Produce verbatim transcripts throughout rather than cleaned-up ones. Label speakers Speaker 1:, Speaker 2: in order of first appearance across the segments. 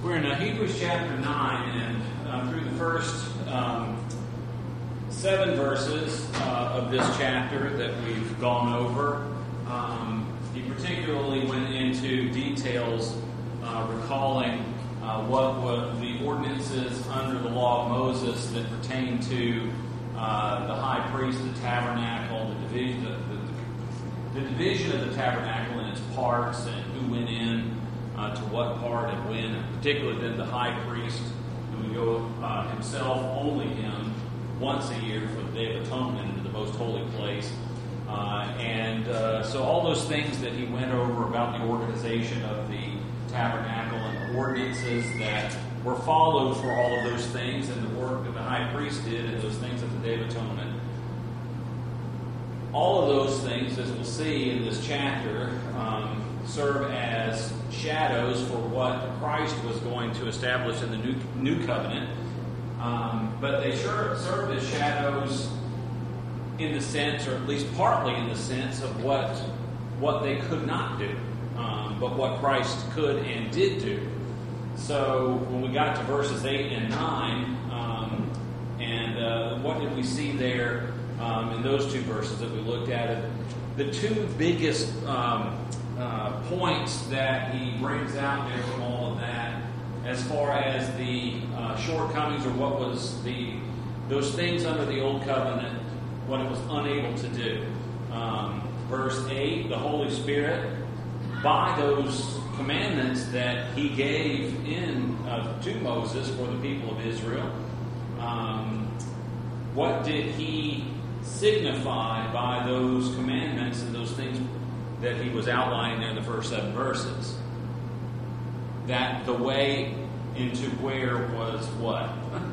Speaker 1: We're in uh, Hebrews chapter nine, and uh, through the first um, seven verses uh, of this chapter that we've gone over, um, he particularly went into details uh, recalling uh, what were the ordinances under the law of Moses that pertain to uh, the high priest, the tabernacle, the division, the, the, the division of the tabernacle and its parts, and who went in Uh, to what part and when, and particularly then the high priest, who would go uh, himself, only him, once a year for the Day of Atonement into the most holy place. Uh, and uh, so all those things that he went over about the organization of the tabernacle and the ordinances that were followed for all of those things, and the work that the high priest did and those things at the Day of Atonement. All of those things, as we'll see in this chapter, um, serve as shadows for what Christ was going to establish in the new, new covenant. Um, but they sure served as shadows in the sense, or at least partly in the sense, of what, what they could not do, um, but what Christ could and did do. So when we got to verses eight and nine, um, and uh, what did we see there um, in those two verses that we looked at? The two biggest um, uh, points that he brings out there from all of that, as far as the uh, shortcomings, or what was the those things under the old covenant, what it was unable to do. Um, verse eight, the Holy Spirit, by those commandments that he gave in uh, to Moses for the people of Israel, um, what did he signify by those commandments and those things that he was outlining there in the first seven verses? That the way into where was what?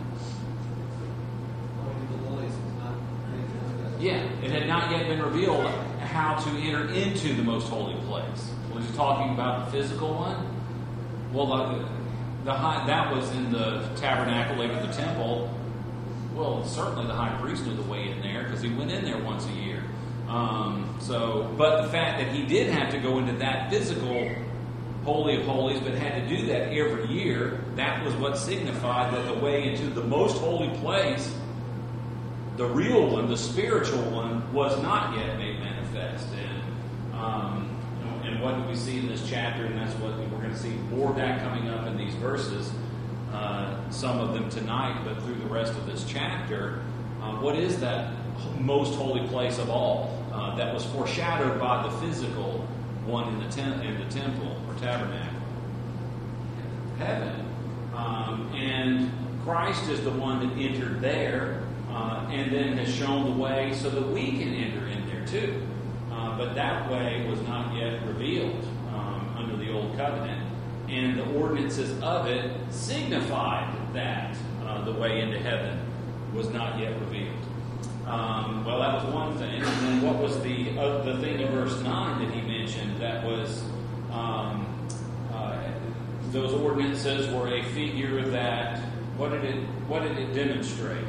Speaker 1: Yeah, it had not yet been revealed how to enter into the most holy place. Was he talking about the physical one? Well, the, the high, that was in the tabernacle, later the temple. Well, certainly the high priest knew the way in there because he went in there once a year. Um, so, but the fact that he did have to go into that physical Holy of Holies, but had to do that every year, that was what signified that the way into the most holy place, the real one, the spiritual one, was not yet made manifest. And, um, and what do we see in this chapter? And that's what we're going to see more of that coming up in these verses. Uh, some of them tonight, but through the rest of this chapter. Uh, what is that most holy place of all uh, that was foreshadowed by the physical one in the, tem- in the temple or tabernacle? Heaven. Um, and Christ is the one that entered there uh, and then has shown the way so that we can enter in there too. Uh, but that way was not yet revealed um, under the old covenant. And the ordinances of it signified that uh, the way into heaven was not yet revealed. Um, well, that was one thing. And then what was the uh, the thing in verse nine that he mentioned? That was um, uh, those ordinances were a figure that what did it what did it demonstrate?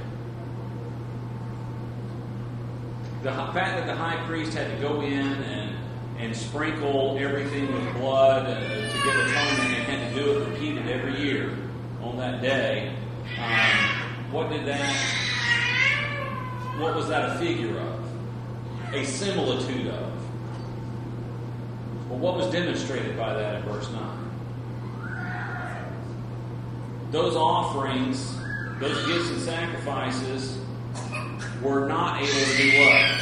Speaker 1: The fact that the high priest had to go in and and sprinkle everything with blood and, uh, to get atonement, and had to do it repeated every year on that day. Um, what did that? What was that a figure of? A similitude of? Well, what was demonstrated by that in verse nine? Those offerings, those gifts and sacrifices, were not able to do what?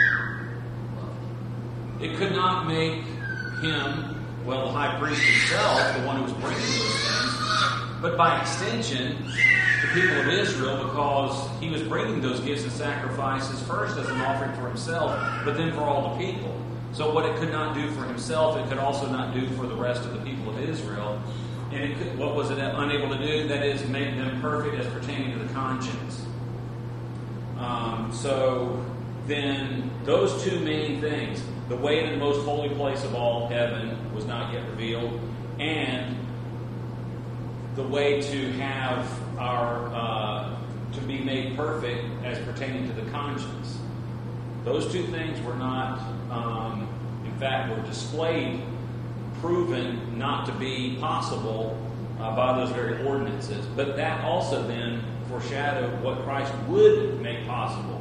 Speaker 1: It could not make him, well, the high priest himself, the one who was bringing those things, but by extension, the people of Israel, because he was bringing those gifts and sacrifices first as an offering for himself, but then for all the people. So what it could not do for himself, it could also not do for the rest of the people of Israel. And it could, what was it unable to do? That is, make them perfect as pertaining to the conscience. Um, so then those two main things, the way to the most holy place of all, heaven, was not yet revealed, and the way to have our uh, to be made perfect as pertaining to the conscience. Those two things were not, um, in fact, were displayed, proven not to be possible uh, by those very ordinances. But that also then foreshadowed what Christ would make possible.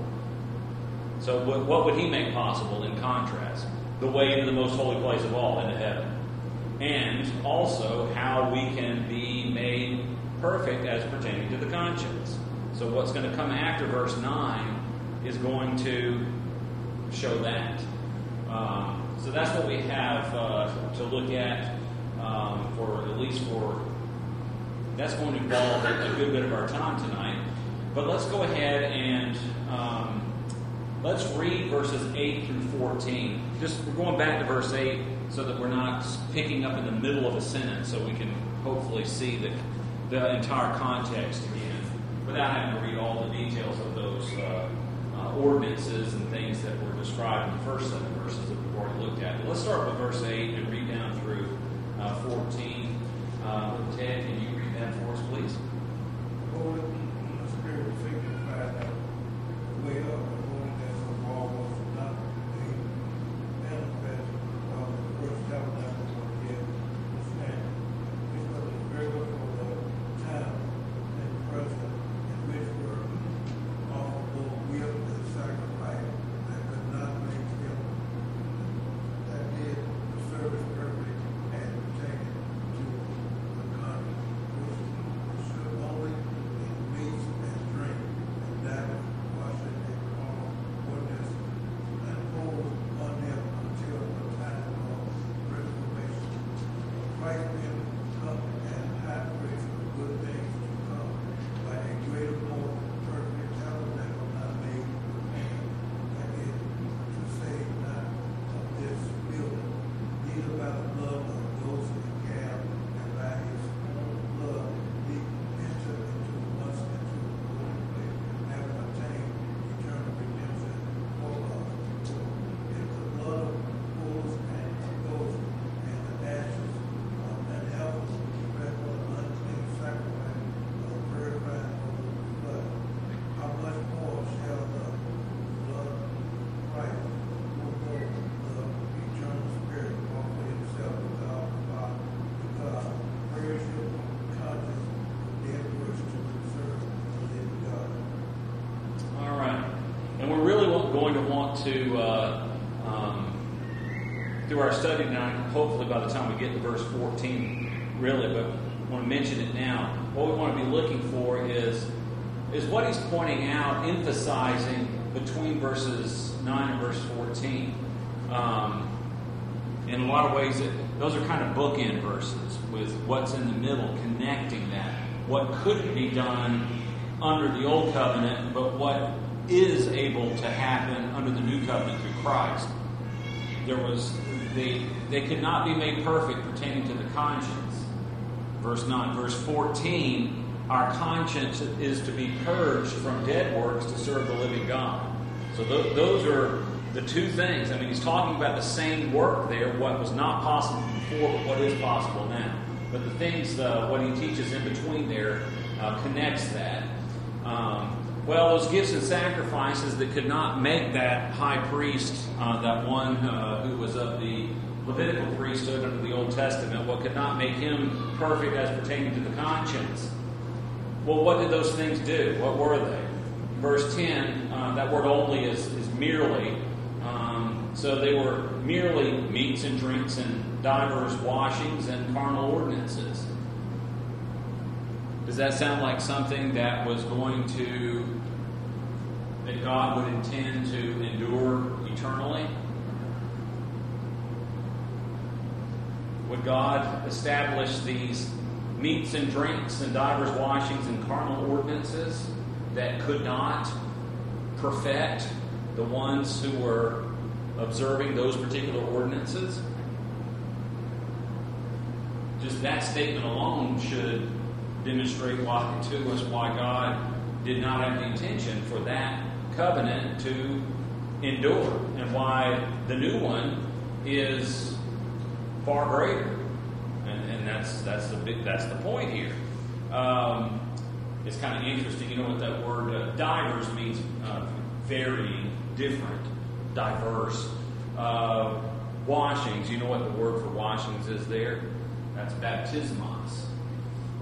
Speaker 1: So what, what would he make possible in contrast? The way into the most holy place of all, into heaven. And also how we can be made perfect as pertaining to the conscience. So what's going to come after verse nine is going to show that. Um, so that's what we have uh, to look at um, for at least for, that's going to involve a good bit of our time tonight. But let's go ahead and um, let's read verses eight through fourteen. Just we're going back to verse eight so that we're not picking up in the middle of a sentence, so we can hopefully see the, the entire context again without having to read all the details of those uh, uh, ordinances and things that were described in the first seven verses that we've already looked at. But let's start with verse eight and read down through uh, fourteen. Uh, Ted, can you read that for us, please?
Speaker 2: Holy Spirit signified that the way up the holiness of all was not made manifest of the first tabernacle was yet the same. This was the very before the time and present in which were all those with the sacrifice that could not make him that did the service perfect and pertaining to the conscience, which should only in meats and drink, and that washing and all ordinance, and hold on them until the time of restoration. Christ being come and high priest of good things to come, by a greater, more perfect tabernacle not made with hand, that is to say, not of this building, neither by the blood of those in the camp, and by his own blood he entered into once into the holy place, having obtained eternal redemption for us. If the blood of bulls and goats and the ashes of an heifer spread for the unclean sacrifice of purifying of the blood, how much more shall the blood of Christ, who knows the eternal Spirit, offer himself without spot to God, purge your conscience of dead works to preserve the living God.
Speaker 1: All right. And we're really wa- going to want to, uh, um, through our study tonight, hopefully by the time we get to verse fourteen, really, but I want to mention it now. What we want to be looking for is, is what he's pointing out, emphasizing between verses nine and verse fourteen. Um, in a lot of ways, it, those are kind of bookend verses with what's in the middle, connecting that. What couldn't be done under the old covenant, but what is able to happen under the new covenant through Christ. There was they they could not be made perfect pertaining to the conscience. Verse nine, verse fourteen, our conscience is to be purged from dead works to serve the living God. So th- those are the two things. I mean, he's talking about the same work there, what was not possible before, but what is possible now. But the things, uh, what he teaches in between there, uh, connects that. Um, well, those gifts and sacrifices that could not make that high priest, uh, that one uh, who was of the Levitical priesthood under the Old Testament, what could not make him perfect as pertaining to the conscience. Well, what did those things do? What were they? Verse ten, uh, that word only is, is merely. Um, so they were merely meats and drinks and divers washings and carnal ordinances. Does that sound like something that was going to, that God would intend to endure eternally? Would God establish these meats and drinks and divers washings and carnal ordinances that could not perfect the ones who were observing those particular ordinances? Just that statement alone should demonstrate why, to us why God did not have the intention for that covenant to endure, and why the new one is far greater. And, and that's that's the big, that's the point here. Um, it's kind of interesting. You know what that word uh, divers means? Uh, varying, different, diverse. Uh, washings. You know what the word for washings is there? That's baptismos.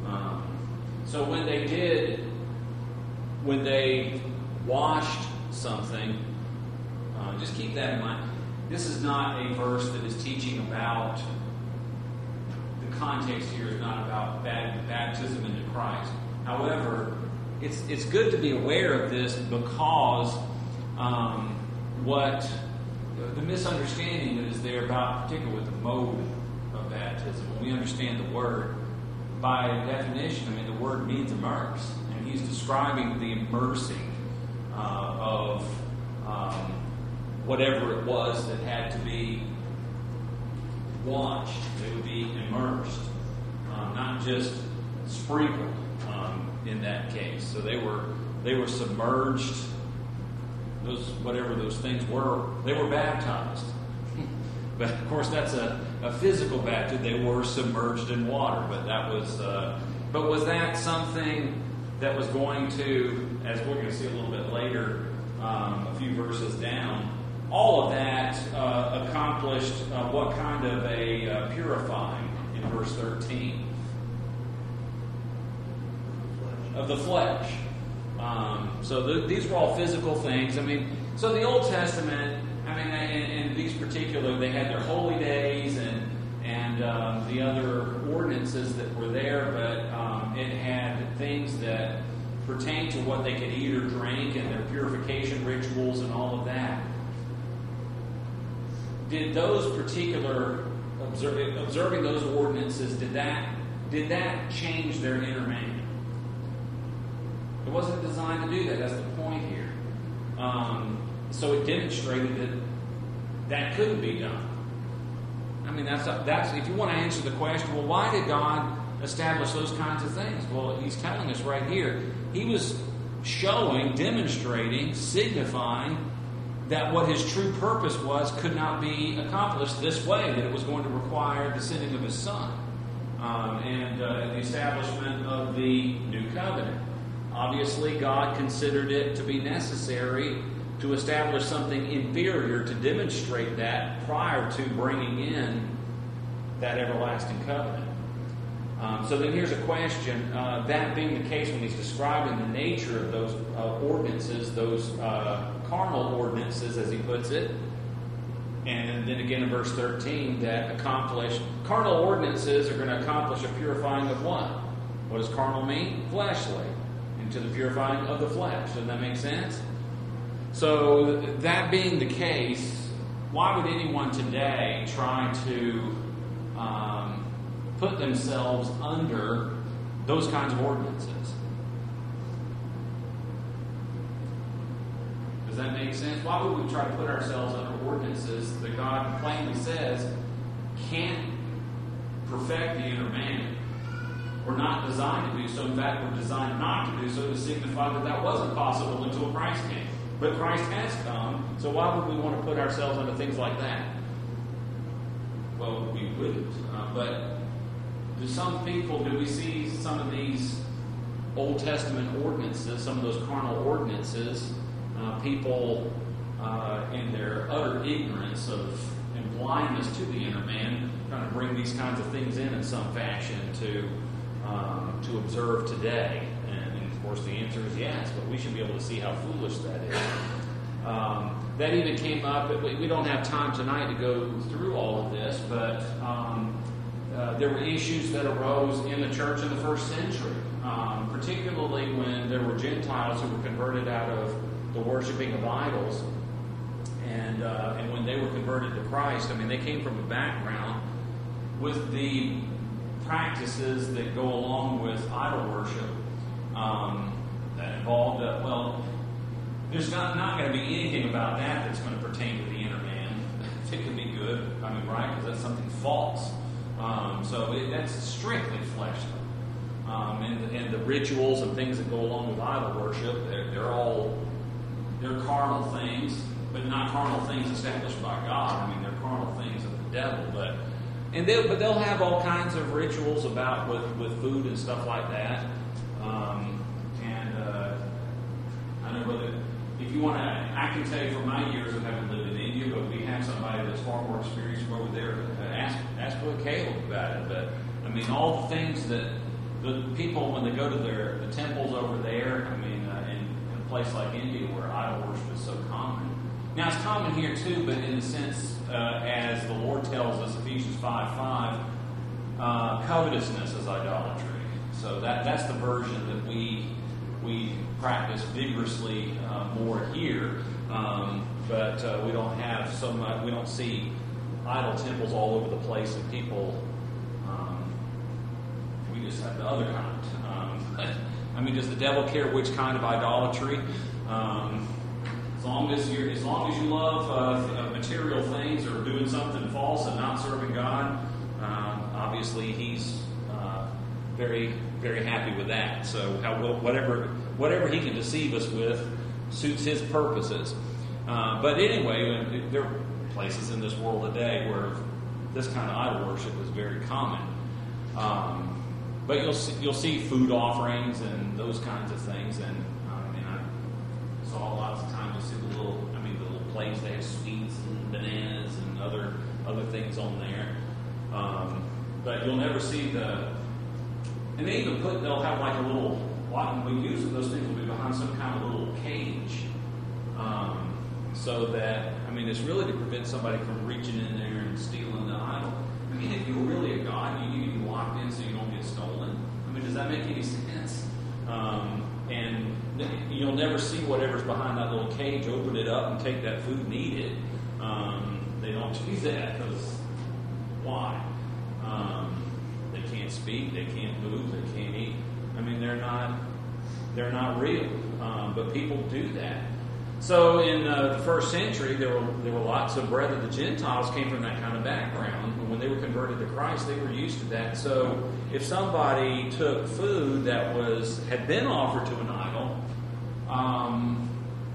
Speaker 1: So when they did, when they washed something, uh, just keep that in mind. This is not a verse that is teaching about, the context here is not about baptism into Christ. However, it's it's good to be aware of this because um, what the misunderstanding that is there about, particularly with the mode of baptism, when we understand the word, by definition, I mean, the word means immerse, and he's describing the immersing uh, of um, whatever it was that had to be washed. It would be immersed, um, not just sprinkled um, in that case. So they were they were submerged. Those whatever those things were, they were baptized. But of course, that's a, a physical baptism. They were submerged in water. But that was, uh, but was that something that was going to, as we're going to see a little bit later, um, a few verses down, all of that uh, accomplished uh, what kind of a uh, purifying in verse thirteen of the flesh. Um, so the, these were all physical things. I mean, so the Old Testament. I mean, and, and these particular, they had their holy days and and um, the other ordinances that were there, but um, it had things that pertained to what they could eat or drink and their purification rituals and all of that. Did those particular observe, observing those ordinances, did that did that change their inner man? It wasn't designed to do that. That's the point here. Um, So it demonstrated that that couldn't be done. I mean, that's that's if you want to answer the question, well, why did God establish those kinds of things? Well, He's telling us right here. He was showing, demonstrating, signifying that what His true purpose was could not be accomplished this way, that it was going to require the sending of His Son um, and uh, the establishment of the new covenant. Obviously, God considered it to be necessary to establish something inferior to demonstrate that prior to bringing in that everlasting covenant. Um, so then here's a question. Uh, that being the case, when he's describing the nature of those uh, ordinances, those uh, carnal ordinances, as he puts it, and then again in verse thirteen, that accomplish, carnal ordinances are going to accomplish a purifying of what? What does carnal mean? Fleshly. Into the purifying of the flesh. Doesn't that make sense? So that being the case, why would anyone today try to um, put themselves under those kinds of ordinances? Does that make sense? Why would we try to put ourselves under ordinances that God plainly says can't perfect the inner man? We're not designed to do so. In fact, we're designed not to do so to signify that that wasn't possible until Christ came. But Christ has come, so why would we want to put ourselves under things like that? Well, we wouldn't. Uh, but do some people, do we see some of these Old Testament ordinances, some of those carnal ordinances, uh, people uh, in their utter ignorance of and blindness to the inner man, trying to bring these kinds of things in in some fashion to um, to observe today? Of course, the answer is yes, but we should be able to see how foolish that is. Um, that even came up, but we don't have time tonight to go through all of this, but um, uh, there were issues that arose in the church in the first century, um, particularly when there were Gentiles who were converted out of the worshiping of idols, and uh, and when they were converted to Christ. I mean, they came from a background with the practices that go along with idol worship. Um, that involved, uh, well, there's not, not going to be anything about that that's going to pertain to the inner man. If it can be good, I mean, right, because that's something false. Um, so it, that's strictly fleshly. Um, and, and the rituals and things that go along with idol worship, they're, they're all, they're carnal things, but not carnal things established by God. I mean, they're carnal things of the devil, but and they'll, but they'll have all kinds of rituals about with, with food and stuff like that. Um, and uh, I know whether, if you want to, I can tell you from my years of having lived in India, but we have somebody that's far more experienced over there. Uh, ask ask Brother Caleb about it. But I mean, all the things that the people, when they go to their the temples over there, I mean, uh, in, in a place like India where idol worship is so common. Now, it's common here too, but in the sense, uh, as the Lord tells us, Ephesians five five, uh, covetousness is idolatry. So that that's the version that we we practice vigorously uh, more here, um, but uh, we don't have so much. We don't see idol temples all over the place, and people. Um, we just have the other kind. Um, I mean, does the devil care which kind of idolatry? Um, as long as you as long as you love uh, material things or doing something false and not serving God, um, obviously he's uh, very. very happy with that. So how, whatever whatever he can deceive us with suits his purposes. Uh, but anyway, there are places in this world today where this kind of idol worship is very common. Um, but you'll see, you'll see food offerings and those kinds of things. And I mean, I saw lots of times you see the little, I mean, the little plates. They have sweets and bananas and other other things on there. Um, but you'll never see the And they even put, they'll have like a little, lot, we use those things will be behind some kind of little cage. Um, so that, I mean, it's really to prevent somebody from reaching in there and stealing the idol. I mean, if you're really a god, you need to be locked in so you don't get stolen. I mean, does that make any sense? Um, and you'll never see whatever's behind that little cage, open it up and take that food and eat it. Um, they don't do that because why? Um, They can't speak, they can't move, they can't eat. I mean, they're not they're not real. Um, but people do that. So in uh, the first century, there were there were lots of brethren. The Gentiles came from that kind of background. And when they were converted to Christ, they were used to that. So if somebody took food that was had been offered to an idol, um,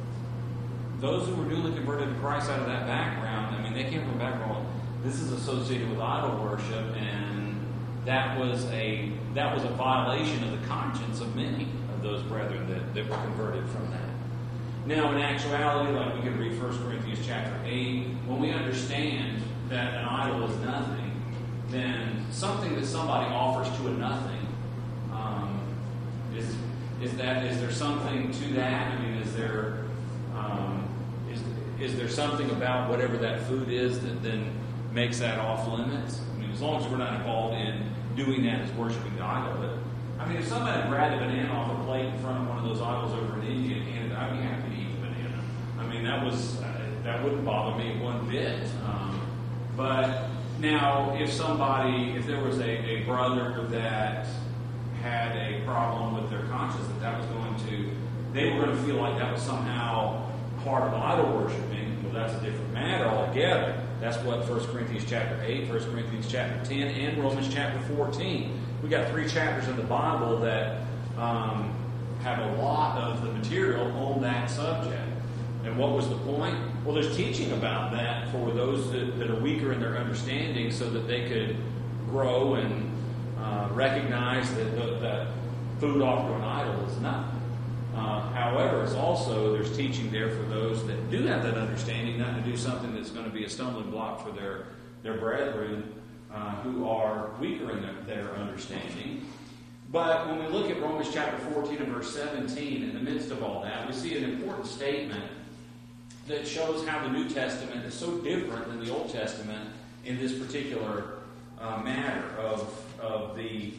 Speaker 1: those who were newly converted to Christ out of that background, I mean, they came from a background. This is associated with idol worship, and That was a that was a violation of the conscience of many of those brethren that, that were converted from that. Now, in actuality, like we can read First Corinthians chapter eight, when we understand that an idol is nothing, then something that somebody offers to a nothing, um, is is that is there something to that? I mean, is there um, is is there something about whatever that food is that then makes that off limits? I mean, as long as we're not involved in doing that as worshiping the idol. But I mean, if somebody grabbed a banana off a plate in front of one of those idols over in India and Canada, I'd be happy to eat the banana. I mean, that was uh, that wouldn't bother me one bit. Um, but now, if somebody, if there was a, a brother that had a problem with their conscience, that that was going to, they were going to feel like that was somehow part of idol worshiping. Well, that's a different matter altogether. That's what First Corinthians chapter eight, First Corinthians chapter ten, and Romans chapter fourteen. We got three chapters in the Bible that um, have a lot of the material on that subject. And what was the point? Well, there's teaching about that for those that, that are weaker in their understanding so that they could grow and uh, recognize that, that, that food offered to an idol is nothing. Uh, however, it's also, there's teaching there for those that do have that understanding, not to do something that's going to be a stumbling block for their, their brethren uh, who are weaker in their, their understanding. But when we look at Romans chapter fourteen and verse seventeen, in the midst of all that, we see an important statement that shows how the New Testament is so different than the Old Testament in this particular uh, matter of, of the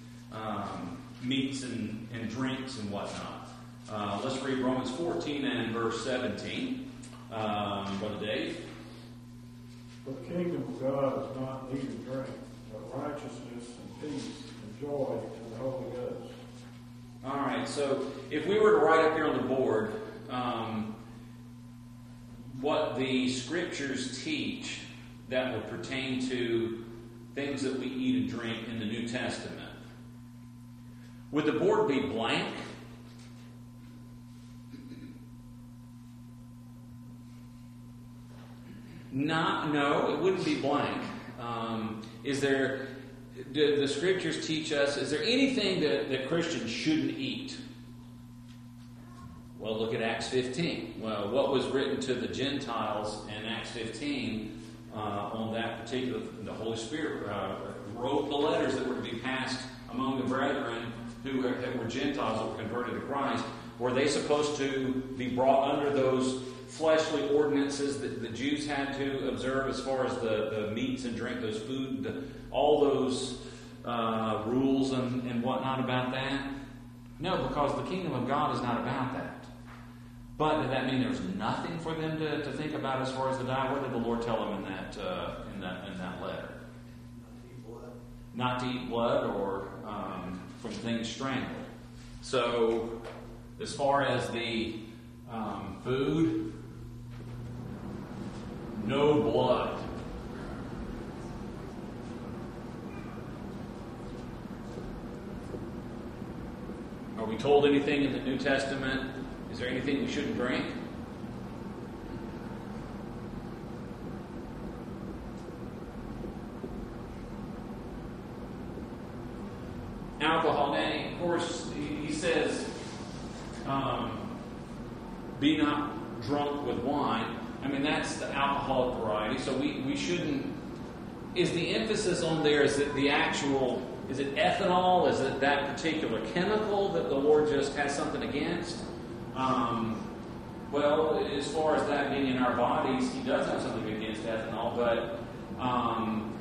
Speaker 1: um, meats and, and drinks and whatnot. Uh, let's read Romans fourteen and verse seventeen. Um, Brother Dave.
Speaker 3: For the kingdom of God is not meat and drink, but righteousness and peace and joy in the Holy Ghost.
Speaker 1: All right, so if we were to write up here on the board um, what the Scriptures teach that would pertain to things that we eat and drink in the New Testament, would the board be blank? Not, no, it wouldn't be blank. Um, is there, do the Scriptures teach us, is there anything that, that Christians shouldn't eat? Well, look at Acts fifteen. Well, what was written to the Gentiles in Acts fifteen uh, on that particular, the Holy Spirit uh, wrote the letters that were to be passed among the brethren who were, who were Gentiles that were converted to Christ, were they supposed to be brought under those fleshly ordinances that the Jews had to observe as far as the, the meats and drink, those food, the, all those uh, rules and, and whatnot about that? No, because the kingdom of God is not about that. But did that mean there's nothing for them to, to think about as far as the diet? What did the Lord tell them in that uh, in that in that letter? Not to eat blood or um, from things strangled. So, as far as the um, food, no blood. Are we told anything in the New Testament? Is there anything we shouldn't drink? Alcohol. Now, of course, he says, um, be not drunk with wine. I mean, that's the alcoholic variety. So we, we shouldn't... Is the emphasis on there, is it the actual... Is it ethanol? Is it that particular chemical that the Lord just has something against? Um, well, as far as that being in our bodies, he does have something against ethanol, but um,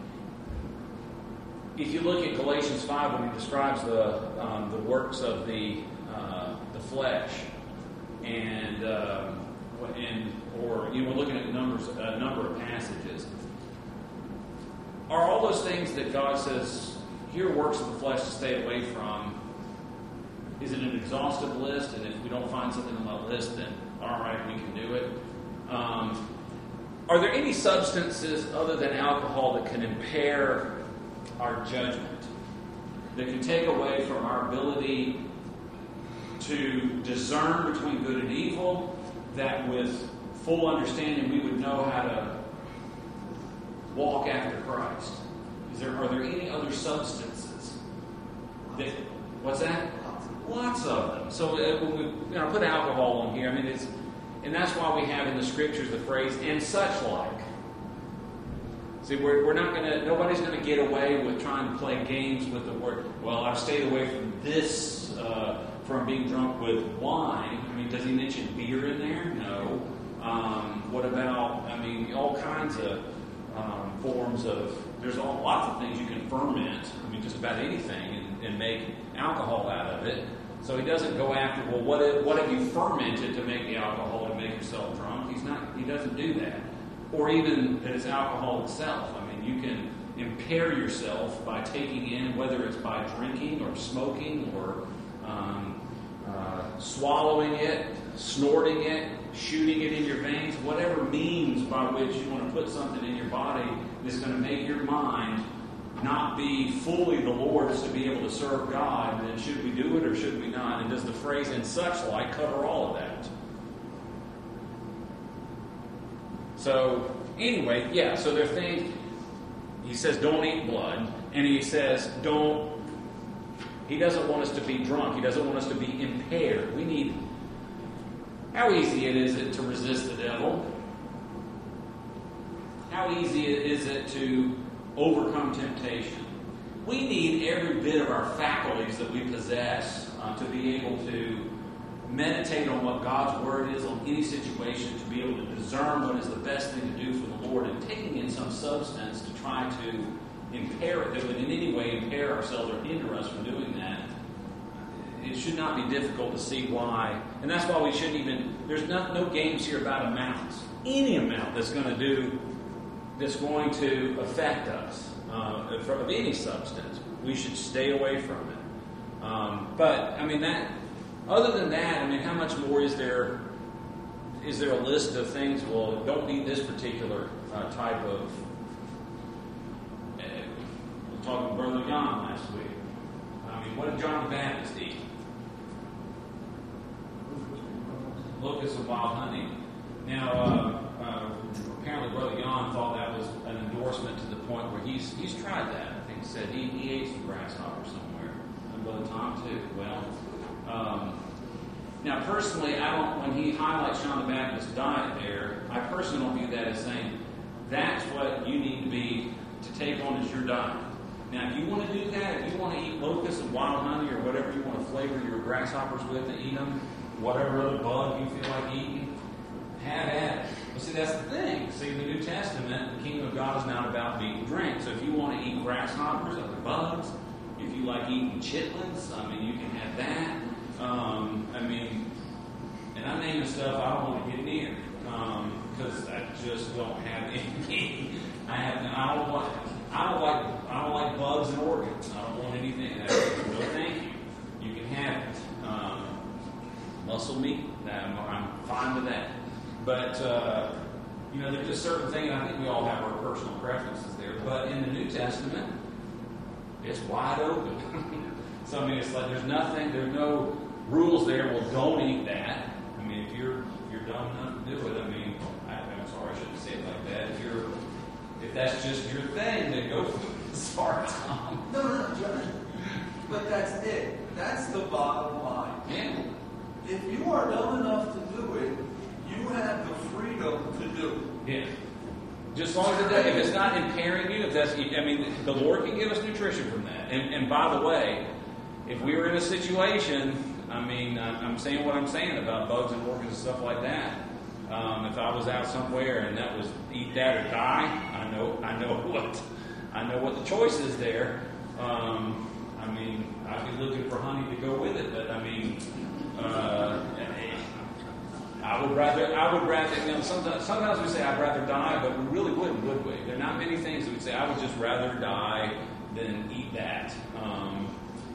Speaker 1: if you look at Galatians five, when he describes the um, the works of the uh, the flesh, and um, and or you know, we're looking at numbers a number of passages, are all those things that God says here works of the flesh to stay away from? Is it an exhaustive list? And if we don't find something on that list, then all right, we can do it. Um, are there any substances other than alcohol that can impair our judgment, that can take away from our ability to discern between good and evil, that with full understanding we would know how to walk after Christ? Is there, are there any other substances that, what's that? Lots of them. So uh, when we you know, put alcohol on here, I mean, it's, and that's why we have in the scriptures the phrase, and such like. See, we're, we're not going to, nobody's going to get away with trying to play games with the word, well, I've stayed away from this, uh, from being drunk with wine. I mean, does he mention beer in there? No. Um, what about, I mean, all kinds of um, forms of, there's all, lots of things you can ferment, I mean, just about anything, and, and make alcohol out of it. So he doesn't go after, well, what if, what have you fermented to make the alcohol to make yourself drunk? He's not, he doesn't do that. Or even that it's alcohol itself. I mean, you can impair yourself by taking in, whether it's by drinking or smoking or um, uh, swallowing it, snorting it, shooting it in your veins, whatever means by which you want to put something in your body is going to make your mind not be fully the Lord's to be able to serve God. And then should we do it or should we not? And does the phrase "and such like" cover all of that? So, anyway, yeah, so there are things, he says don't eat blood, and he says don't, he doesn't want us to be drunk, he doesn't want us to be impaired. We need, how easy it is it to resist the devil? How easy is it to overcome temptation? We need every bit of our faculties that we possess uh, to be able to meditate on what God's Word is on any situation, to be able to discern what is the best thing to do for the Lord, and taking in some substance to try to impair it, that would in any way impair ourselves or hinder us from doing that. It should not be difficult to see why. And that's why we shouldn't even, there's not, no games here about amounts. Any amount that's going to do, that's going to affect us uh, of any substance, we should stay away from it. Um, but, I mean, that, other than that, I mean, how much more is there? Is there a list of things? Well, don't eat this particular uh, type of. Uh, we were talking to Brother John last week. I mean, what did John the Baptist eat? Locusts of wild honey. Now, uh, uh, apparently, Brother Jan thought that was an endorsement to the point where he's he's tried that. I think he said he, he ate some grasshopper somewhere. And Brother Tom too. Well. Um, now, personally, I don't. When he highlights John the Baptist's diet there, I personally don't view that as saying that's what you need to be to take on as your diet. Now, if you want to do that, if you want to eat locusts and wild honey or whatever you want to flavor your grasshoppers with and eat them, whatever other bug you feel like eating, have at it. But see, that's the thing. See, in the New Testament, the kingdom of God is not about meat and drink. So if you want to eat grasshoppers, other bugs, if you like eating chitlins, I mean, you can have that. Um, I mean, and I'm naming stuff I don't want to get near because um, I just don't have any. I have. I don't want. I don't like. I don't like bugs and organs. I don't want anything. That's, no, thank you. You can have it. Um, muscle meat. I'm, I'm fine with that. But uh, you know, there's just certain things. I think we all have our personal preferences there. But in the New Testament, it's wide open. So I mean, it's like there's nothing. There's no rules there. Well, don't eat that. I mean, if you're if you're dumb enough to do it, I mean, I, I'm sorry, I shouldn't say it like that. If you're if that's just your thing, then go for it. Sorry, Tom.
Speaker 4: No, no, no, Johnny. But that's it. That's the bottom line.
Speaker 1: Yeah.
Speaker 4: If you are dumb enough to do it, you have the freedom to do
Speaker 1: it. Yeah. Just as long as it, if it's not impairing you, if that's, I mean, the Lord can give us nutrition from that. And, and by the way, if we were in a situation, I mean, I'm saying what I'm saying about bugs and organs and stuff like that. Um, if I was out somewhere and that was eat that or die, I know, I know what, I know what the choice is there. Um, I mean, I'd be looking for honey to go with it, but I mean, uh, I would rather, I would rather, you know, sometimes, sometimes we say I'd rather die, but we really wouldn't, would we? There are not many things that we'd say, I would just rather die than eat that. Um,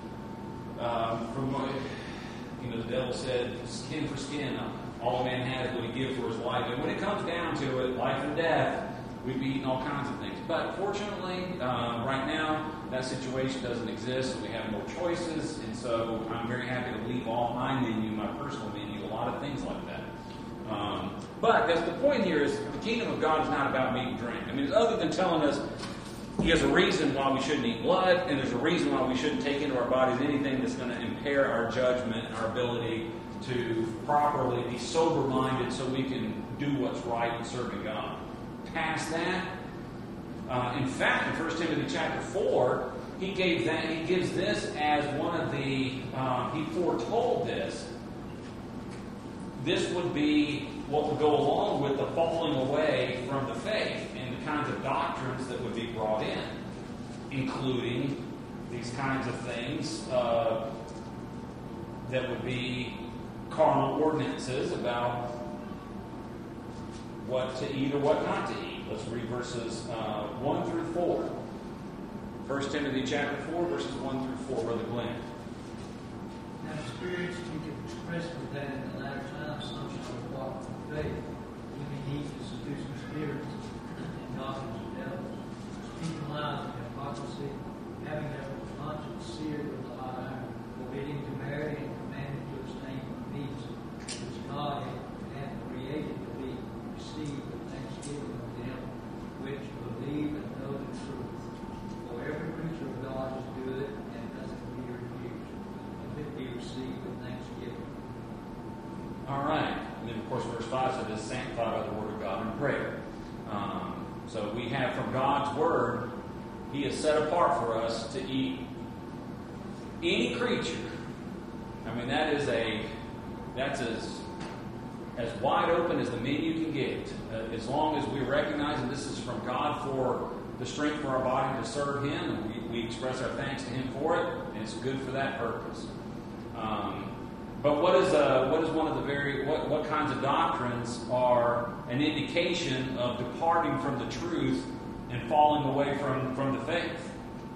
Speaker 1: um, from what, you know, the devil said, skin for skin, all a man has what he gives for his life. And when it comes down to it, life and death, we'd be eating all kinds of things. But fortunately, um, right now, that situation doesn't exist. We have no choices. And so I'm very happy to leave off my menu, my personal menu, a lot of things like that. Um, but that's the point here is the kingdom of God is not about meat and drink. I mean, other than telling us there's a reason why we shouldn't eat blood, and there's a reason why we shouldn't take into our bodies anything that's going to impair our judgment and our ability to properly be sober-minded so we can do what's right in serving God. Past that, uh, in fact, in First Timothy chapter four, he gave that. He gives this as one of the. Um, he foretold this. This would be what would go along with the falling away from the faith and the kinds of doctrines that would be brought in, including these kinds of things uh, that would be carnal ordinances about what to eat or what not to eat. Let's read verses uh, one through four. First Timothy chapter four, verses one through four, Brother Glenn.
Speaker 5: Now, spirits you can express with that in the latter times, some shall walk in faith, giving heed to seducing spirits and doctrines of devils, speaking lies and hypocrisy, having their conscience seared with a hot iron, forbidding to marry and commanding to abstain from meats, which God hath created to be received with thanksgiving of them which believe and know the truth. For every creature of God is good and doesn't be refused, if it be received with thanksgiving.
Speaker 1: All right. And then, of course, verse five says, "Is sanctified by the word of God and prayer." Um, so we have from God's word, He has set apart for us to eat any creature. I mean, that is a that's as as wide open as the menu can get. Uh, as long as we recognize that this is from God for the strength for our body to serve Him, and we, we express our thanks to Him for it, and it's good for that purpose. Um, but what is uh, what is one of the very what what kinds of doctrines are an indication of departing from the truth and falling away from, from the faith?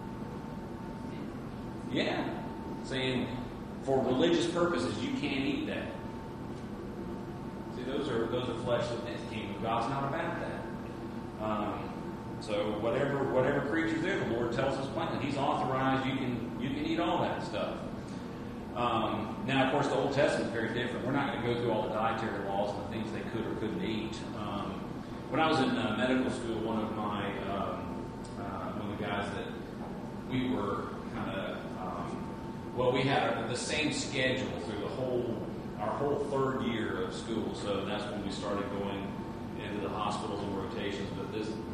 Speaker 1: Yeah, saying for religious purposes you can't eat that. See, those are those are fleshly things. The kingdom of God's not about that. Um, so whatever whatever creature's there, the Lord tells us plainly, He's authorized. You can you can eat all that stuff. Um, now, of course, the Old Testament is very different. We're not going to go through all the dietary laws and the things they could or couldn't eat. Um, when I was in uh, medical school, one of my um, uh, one of the guys that we were kind of um, well, we had a, the same schedule through the whole our whole third year of school. So that's when we started going into the hospitals and rotations. But this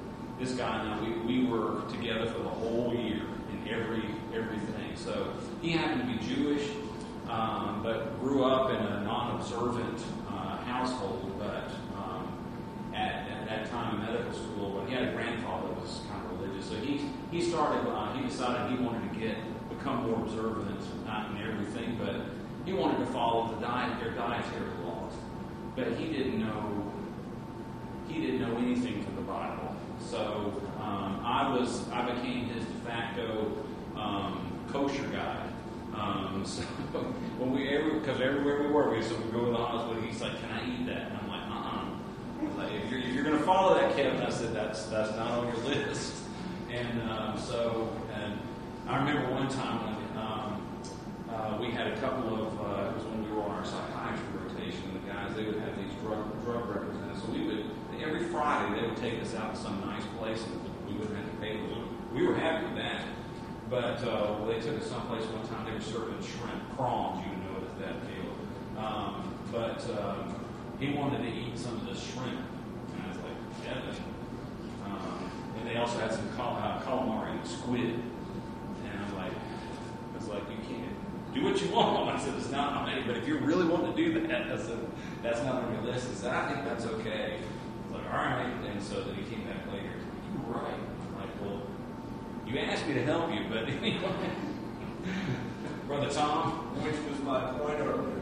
Speaker 1: this guy, now we, we were together for the whole year in every everything. So he happened to be Jewish, um, but grew up in a non-observant uh, household. But um, at, at that time in medical school, well, he had a grandfather that was kind of religious. So he he started. Uh, he decided he wanted to get become more observant, not in everything, but he wanted to follow the diet their dietary laws. But he didn't know he didn't know anything from the Bible. So um, I was I became his de facto um, kosher guy. Um, so when we every because everywhere we were, we so we go to the hospital. He's like, "Can I eat that?" And I'm like, "Uh-uh." Like, if you're, if you're going to follow that, Kevin, I said, "That's that's not on your list." And um, so, and I remember one time when um, uh, we had a couple of uh, it was when we were on our psychiatry rotation. The guys they would have these drug drug representatives. So we would every Friday they would take us out to some nice place and we wouldn't have to pay. We were happy with that. But uh, well, they took us someplace one time. They were serving shrimp prawns. You know what that deal. Um, but um, he wanted to eat some of the shrimp, and I was like, Kevin. Um, and they also had some cal- uh, calamari and squid, and I'm like, I was like, you can't do what you want. I said, it's not on me. But if you really want to do that, I said, that's not on your list. He said, I think that's okay. I was like, all right. And so then he came back later. You're right. I'm like, well. You asked me to help you, but anyway. Brother Tom?
Speaker 4: Which was my point earlier.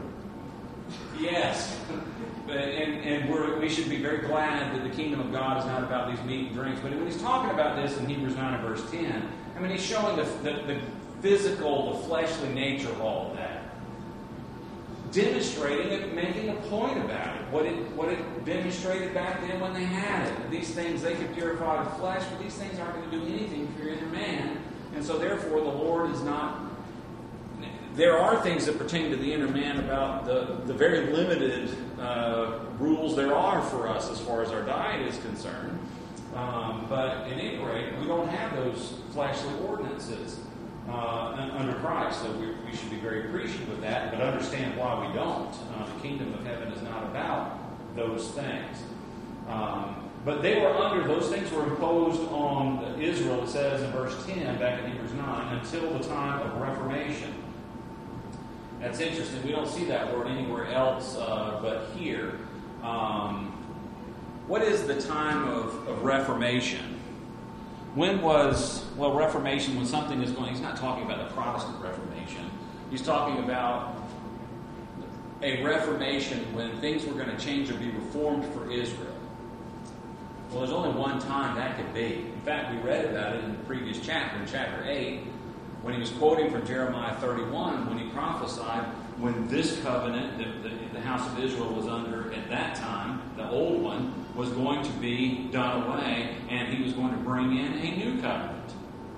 Speaker 1: Yes. But, and and we're, we should be very glad that the kingdom of God is not about these meat and drinks. But when he's talking about this in Hebrews nine and verse ten, I mean, he's showing the, the, the physical, the fleshly nature of all of that. Demonstrating it, making a point about it. What it what it demonstrated back then when they had it. These things, they could purify the flesh, but these things aren't going to do anything for your inner man. And so therefore the Lord is not... There are things that pertain to the inner man about the, the very limited uh, rules there are for us as far as our diet is concerned. Um, but at any rate, we don't have those fleshly ordinances Uh, under Christ, so we, we should be very appreciative of that, but understand why we don't. Uh, the kingdom of heaven is not about those things. Um, but they were under, those things were imposed on Israel, it says in verse ten, back in Hebrews nine, until the time of Reformation. That's interesting. We don't see that word anywhere else uh, but here. Um, what is the time of, of Reformation? When was, well, Reformation, when something is going, he's not talking about the Protestant Reformation. He's talking about a Reformation when things were going to change or be reformed for Israel. Well, there's only one time that could be. In fact, we read about it in the previous chapter, in chapter eight, when he was quoting from Jeremiah thirty-one, when he prophesied when this covenant that the, the house of Israel was under at that time, the old one, was going to be done away, and he was going to bring in a new covenant.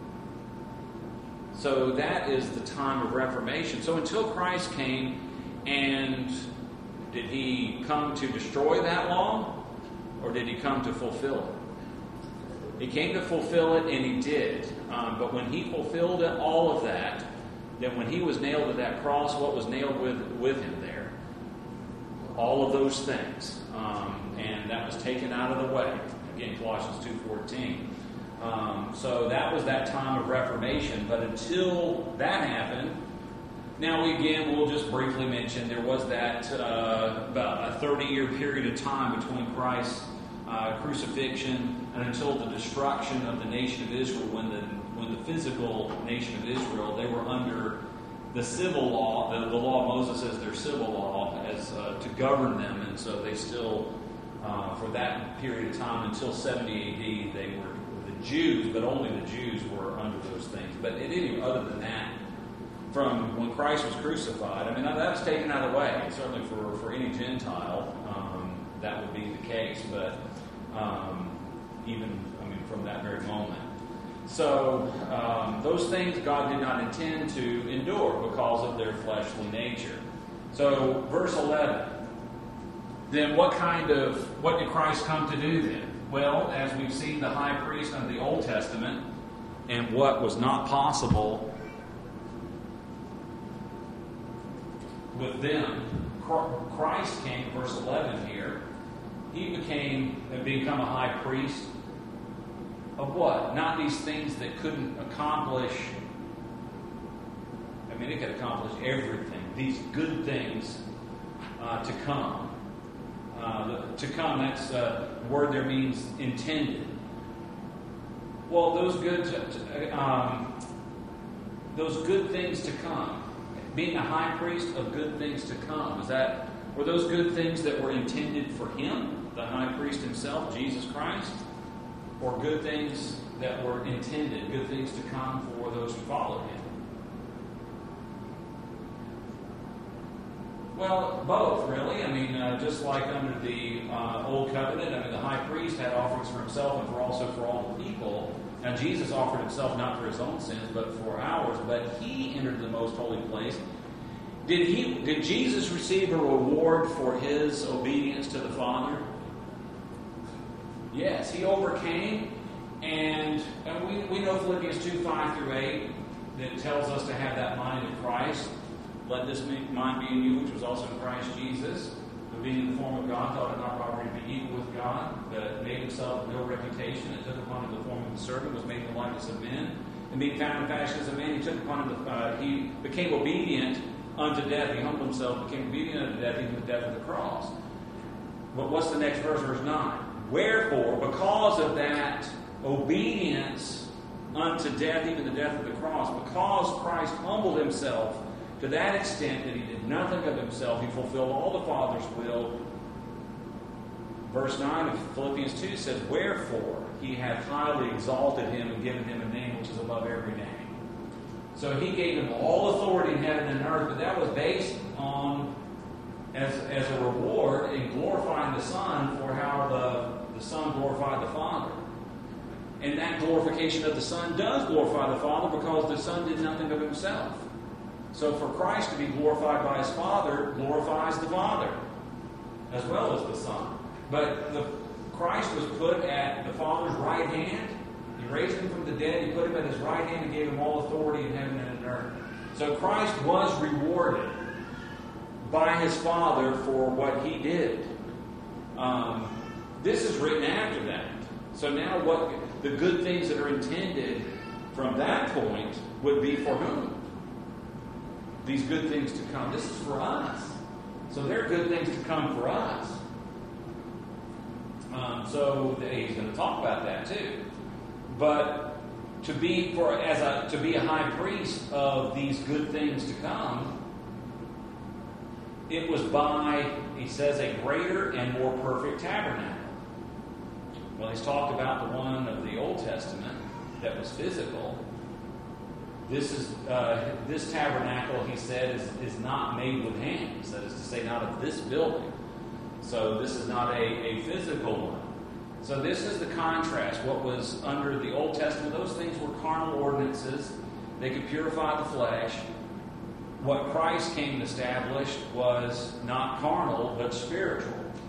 Speaker 1: So that is the time of Reformation. So until Christ came, and did he come to destroy that law, or did he come to fulfill it? He came to fulfill it, and he did. Um, but when he fulfilled it, all of that, then when he was nailed to that cross, what was nailed with, with him there? All of those things. Um, and that was taken out of the way. Again, Colossians two fourteen. Um, so that was that time of Reformation. But until that happened, now we again, we'll just briefly mention, there was that uh, about a thirty-year period of time between Christ's uh, crucifixion and until the destruction of the nation of Israel, when the when the physical nation of Israel, they were under the civil law, the, the law of Moses as their civil law, as uh, to govern them, and so they still, uh, for that period of time until seventy A D, they were the Jews, but only the Jews were under those things. But at any other than that, from when Christ was crucified, I mean that was taken out of the way. And certainly for for any Gentile, um, that would be the case. But um, even I mean from that very moment. So, um, those things God did not intend to endure because of their fleshly nature. So, verse eleven. Then what kind of, what did Christ come to do then? Well, as we've seen the high priest under the Old Testament, and what was not possible with them, Christ came, verse eleven here, he became, become a high priest of what? Not these things that couldn't accomplish. I mean, it could accomplish everything. These good things uh, to come. Uh, the, to come, that's uh, the word there means intended. Well, those good, um, those good things to come. Being a high priest of good things to come. Is that were those good things that were intended for him, the high priest himself, Jesus Christ, or good things that were intended, good things to come for those who follow him? Well, both, really. I mean, uh, just like under the uh, Old Covenant, I mean, the high priest had offerings for himself and for also for all the people. Now, Jesus offered himself not for his own sins, but for ours. But he entered the most holy place. Did he? Did Jesus receive a reward for his obedience to the Father? Yes, he overcame. And, and we, we know Philippians two, five through eight, that tells us to have that mind of Christ. Let this mind be in you, which was also in Christ Jesus, who being in the form of God, thought it not robbery to be equal with God, but made himself of no reputation, and took upon him the form of a servant, was made in the likeness of men, and being found in fashion as a man, he took upon him the, uh, he became obedient unto death. He humbled himself, became obedient unto death, even the death of the cross. But what's the next verse, verse nine? Wherefore, because of that obedience unto death, even the death of the cross, because Christ humbled himself to that extent that he did nothing of himself, he fulfilled all the Father's will. Verse nine of Philippians two says, wherefore he hath highly exalted him and given him a name which is above every name. So he gave him all authority in heaven and earth, but that was based on, as, as a reward, in glorifying the Son for how the, the Son glorified the Father. And that glorification of the Son does glorify the Father because the Son did nothing of himself. So for Christ to be glorified by his Father glorifies the Father as well as the Son. But the, Christ was put at the Father's right hand. He raised him from the dead. He put him at his right hand and gave him all authority in heaven and in earth. So Christ was rewarded by his Father for what he did. Um, this is written after that. So now what the good things that are intended from that point would be for whom? These good things to come. This is for us. So there are good things to come for us. Um, so he's going to talk about that too. But to be for as a to be a high priest of these good things to come, it was by, he says, a greater and more perfect tabernacle. Well, he's talked about the one of the Old Testament that was physical. This is uh, this tabernacle, he said, is, is not made with hands. That is to say, not of this building. So this is not a, a physical one. So this is the contrast. What was under the Old Testament, those things were carnal ordinances. They could purify the flesh. What Christ came to establish was not carnal, but spiritual.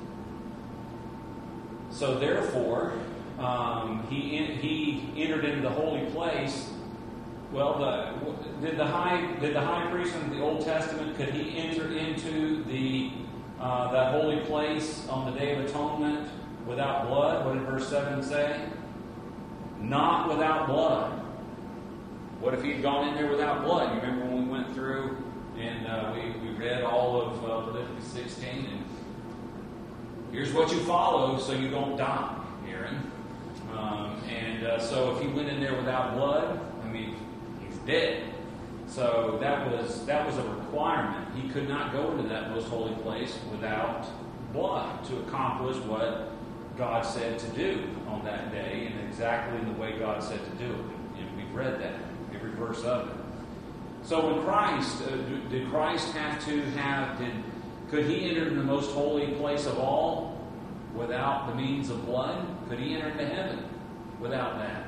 Speaker 1: So therefore, um, he he entered into the holy place. Well, the, did the high did the high priest in the Old Testament, could he enter into the uh, that holy place on the Day of Atonement without blood? What did verse seven say? Not without blood. What if he had gone in there without blood? You remember when we went through and uh, we, we read all of uh, Leviticus sixteen, and here's what you follow so you don't die, Aaron. Um, and uh, so if he went in there without blood, I mean, he's dead. So that was that was a requirement. He could not go into that most holy place without blood to accomplish what God said to do on that day, and exactly in the way God said to do it. And we've read that, every verse of it. So when Christ, uh, did Christ have to have, did could he enter in the most holy place of all without the means of blood? Could he enter into heaven without that?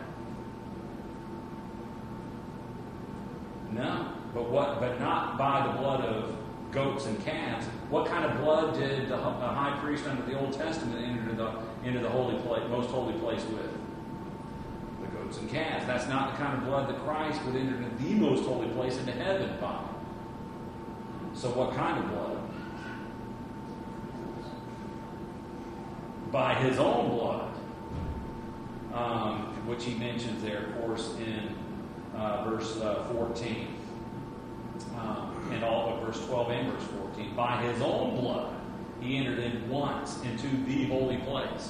Speaker 1: No, but what? But not by the blood of goats and calves. What kind of blood did the, the high priest under the Old Testament enter the into the holy place, most holy place with? The goats and calves. That's not the kind of blood that Christ would enter into the most holy place into heaven by. So, what kind of blood? By his own blood. Um, which he mentions there, of course, in uh, verse uh, fourteen. Um, and all of verse twelve and verse fourteen. By his own blood, he entered in once into the holy place.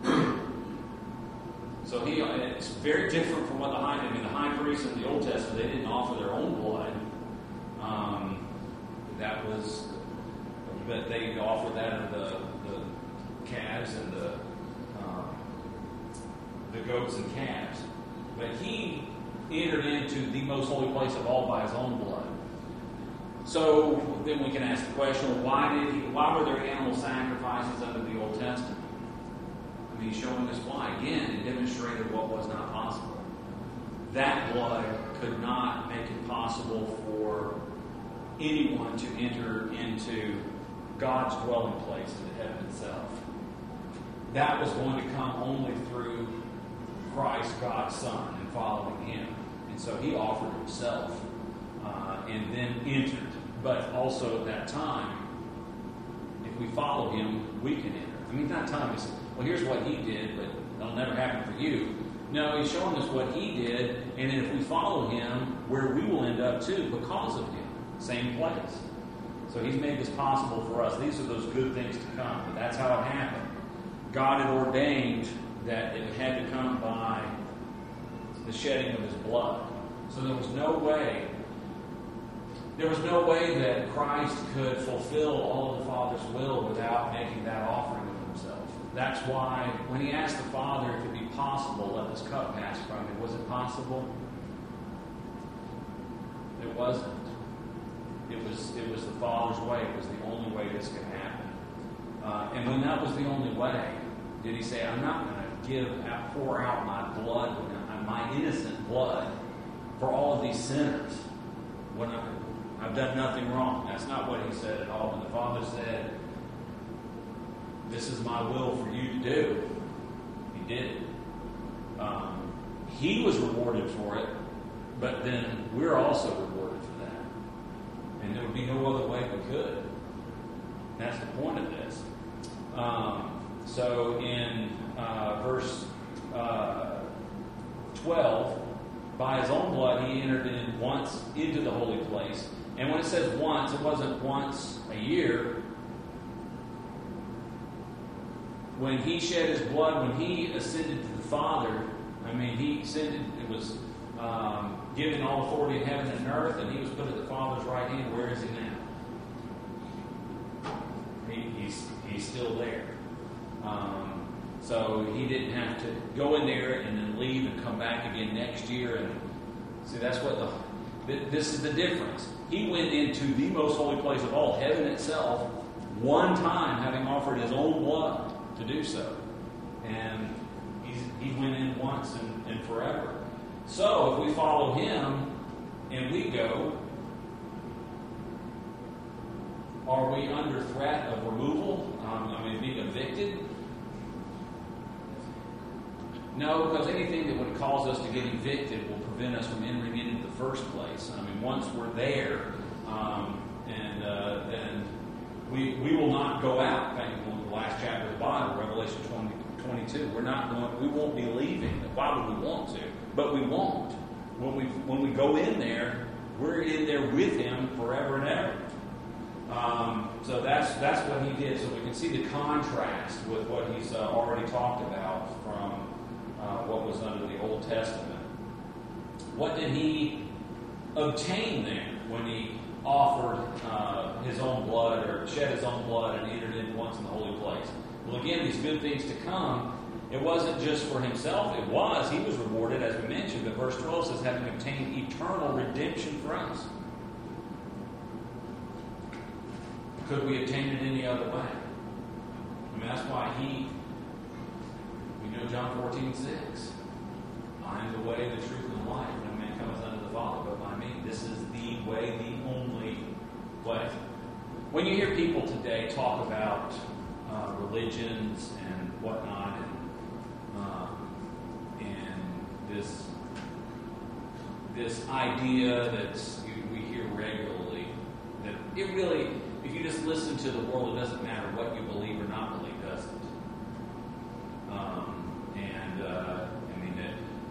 Speaker 1: So he, it's very different from what the high, I mean, the high priests in the Old Testament, they didn't offer their own blood. Um, that was, but they offered that of the, the calves and the um, the goats and calves. But he entered into the most holy place of all by his own blood. So then we can ask the question: Why did he? Why were there animal sacrifices under the Old Testament? I mean, he's showing us why. Again, it demonstrated what was not possible. That blood could not make it possible for anyone to enter into God's dwelling place, into heaven itself. That was going to come only through Christ, God's Son, and following Him. And so He offered Himself uh, and then entered. But also at that time, if we follow Him, we can enter. I mean, that time is, well, here's what He did, but it'll never happen for you. No, He's showing us what He did, and then if we follow Him, where we will end up too, because of Him. Same place. So He's made this possible for us. These are those good things to come. But that's how it happened. God had ordained that it had to come by the shedding of His blood. So there was no way, there was no way that Christ could fulfill all of the Father's will without making that offering of Himself. That's why when He asked the Father if it be possible, let this cup pass from me, was it possible? It wasn't. It was it was the Father's way. It was the only way this could happen. Uh, and when that was the only way, did He say, I'm not going to give, pour out my blood, my innocent blood, for all of these sinners when I, I've done nothing wrong? That's not what He said at all. When the Father said, this is my will for you to do, He did it. Um, he was rewarded for it, but then we're also rewarded for that. And there would be no other way we could. That's the point of this. Um, so in uh, verse uh, twelve, by His own blood He entered in once into the holy place. And when it says once, it wasn't once a year. When He shed His blood, when He ascended to the Father, I mean, He ascended, it was um, given all authority in heaven and earth, and He was put at the Father's right hand. Where is He now? He, he's, he's still there. Um, so He didn't have to go in there and then leave and come back again next year. And see, that's what the, this is the difference. He went into the most holy place of all, heaven itself, one time, having offered His own blood to do so. And he's, He went in once and, and forever. So if we follow Him and we go, are we under threat of removal? Um, I mean, being evicted? No, because anything that would cause us to get evicted will prevent us from entering in in the first place. I mean, once we're there, um, and uh, then we we will not go out. Thank you. The last chapter of the Bible, Revelation twenty, twenty-two. We're not going. We won't be leaving. Why would we want to? But we won't. When we when we go in there, we're in there with Him forever and ever. Um, so that's that's what He did. So we can see the contrast with what He's uh, already talked about from uh, what was under the Old Testament. What did He obtain there when He offered uh, His own blood, or shed His own blood and entered in once in the holy place? Well, again, these good things to come. It wasn't just for Himself. It was. He was rewarded, as we mentioned. But verse twelve says, having obtained eternal redemption for us. Could we obtain it any other way? I mean, that's why He, we know John fourteen six. I am the way, the truth, and the life. No man cometh unto the Father but by me. This is the way, the only way. When you hear people today talk about uh, religions and whatnot, and, uh, and this this idea that we hear regularly, that it really, if you just listen to the world, it doesn't matter what you believe or not believe, does it? Um, and uh, I mean, that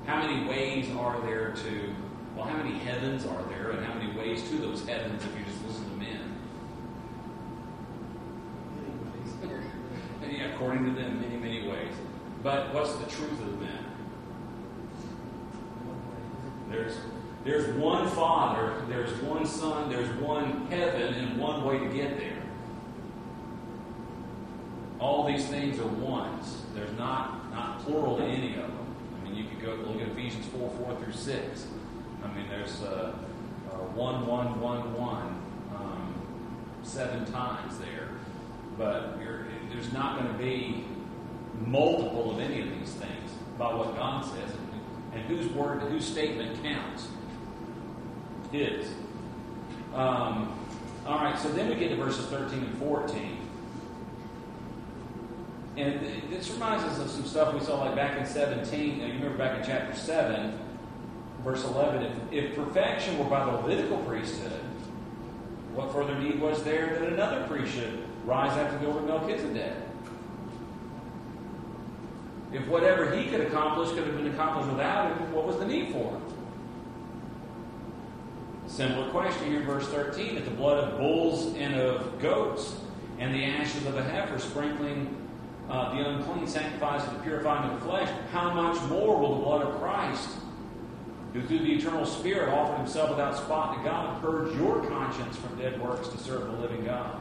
Speaker 1: How many ways are there to, well, how many heavens are there, and how many ways to those heavens if you just listen to men? And yeah, according to them, many, many ways. But what's the truth of the matter? There's, there's one Father, there's one Son, there's one heaven, and one way to get there. All these things are ones. There's not, not plural to any of them. I mean, you could go look at Ephesians four, four through six. I mean, there's uh, uh, one, one, one, one, um, seven times there. But you're, there's not going to be multiple of any of these things by what God says. And whose word, whose statement counts? His. Um, all right, so then we get to verses thirteen and fourteen. And this reminds us of some stuff we saw like back in seventeen. Now, you remember back in chapter seven, verse eleven. If, if perfection were by the Levitical priesthood, what further need was there that another priest should rise after the order of Melchizedek? If whatever he could accomplish could have been accomplished without him, what was the need for him? Similar question here in verse thirteen. If the blood of bulls and of goats and the ashes of a heifer sprinkling uh, the unclean sanctifies to the purifying of the flesh, how much more will the blood of Christ, who through the eternal Spirit offered himself without spot to God, purge your conscience from dead works to serve the living God?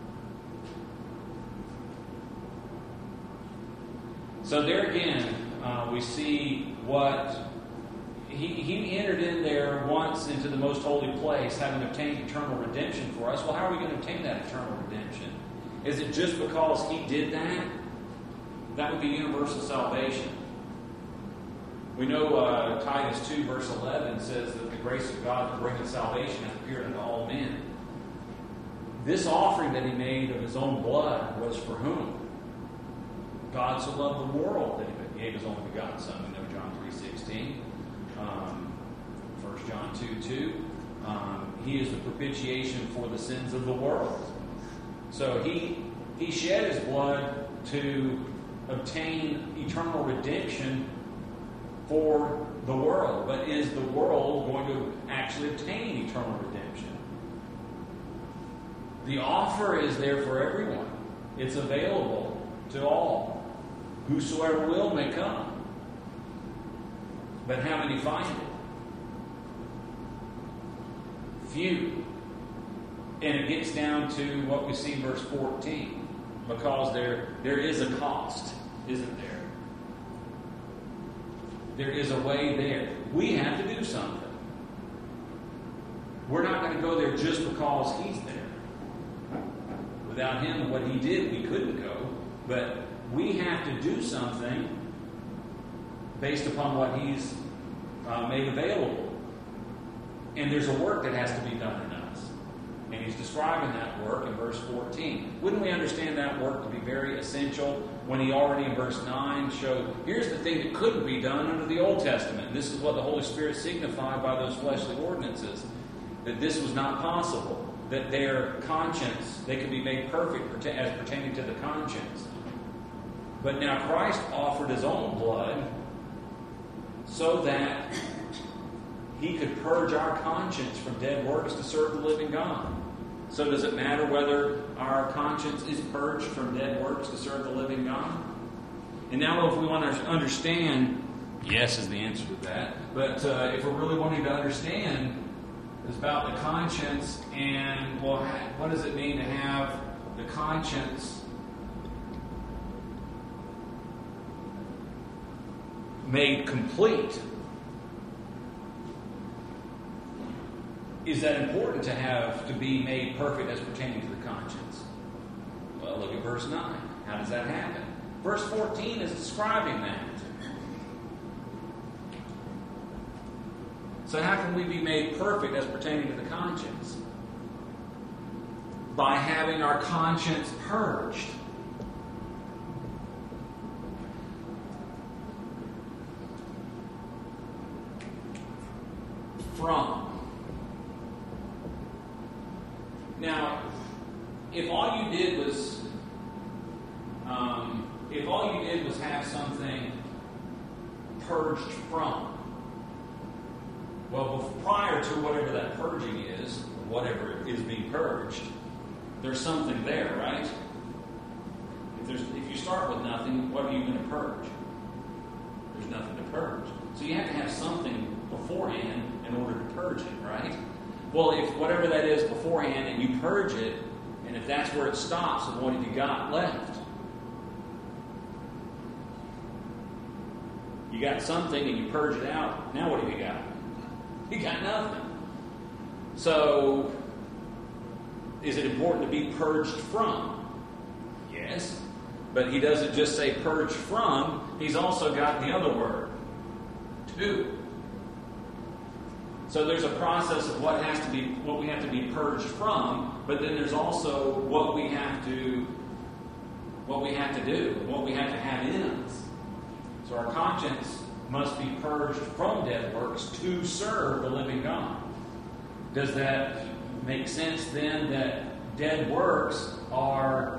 Speaker 1: So there again, uh, we see what he, he entered in there once into the most holy place, having obtained eternal redemption for us. Well, how are we going to obtain that eternal redemption? Is it just because he did that? That would be universal salvation. We know uh, Titus two, verse eleven says that the grace of God to bring salvation hath appeared unto all men. This offering that he made of his own blood was for whom? God so loved the world that he gave his only begotten Son. We know John three sixteen, um, First John two two. Um, he is the propitiation for the sins of the world. So he he shed his blood to obtain eternal redemption for the world. But is the world going to actually obtain eternal redemption? The offer is there for everyone. It's available to all. Whosoever will may come. But how many find it? Few. And it gets down to what we see in verse fourteen. Because there, there is a cost, isn't there? There is a way there. We have to do something. We're not going to go there just because he's there. Without him and what he did, we couldn't go. But we have to do something based upon what he's uh, made available. And there's a work that has to be done in us. And he's describing that work in verse fourteen. Wouldn't we understand that work to be very essential when he already in verse nine showed, here's the thing that couldn't be done under the Old Testament. And this is what the Holy Spirit signified by those fleshly ordinances. That this was not possible. That their conscience, they could be made perfect as pertaining to the conscience. But now Christ offered his own blood so that he could purge our conscience from dead works to serve the living God. So does it matter whether our conscience is purged from dead works to serve the living God? And now if we want to understand, yes is the answer to that. But uh, if we're really wanting to understand, it's about the conscience and, well, what does it mean to have the conscience made complete? Is that important to have to be made perfect as pertaining to the conscience? Well, look at verse nine. How does that happen? Verse fourteen is describing that. So how can we be made perfect as pertaining to the conscience? By having our conscience purged. From. Now, if all you did was, um, if all you did was have something purged from, Well, prior to whatever that purging is, whatever is being purged, there's something there, right? If there's, if you start with nothing, what are you going to purge? There's nothing to purge. So you have to have something beforehand in order to purge it, right? Well, if whatever that is beforehand and you purge it, and if that's where it stops, then what have you got left? You got something and you purge it out. Now what have you got? You got nothing. So, is it important to be purged from? Yes. But he doesn't just say purge from, he's also got the other word, to. So there's a process of what has to be, what we have to be purged from, but then there's also what we have to, what we have to do, what we have to have in us. So our conscience must be purged from dead works to serve the living God. Does that make sense then that dead works are...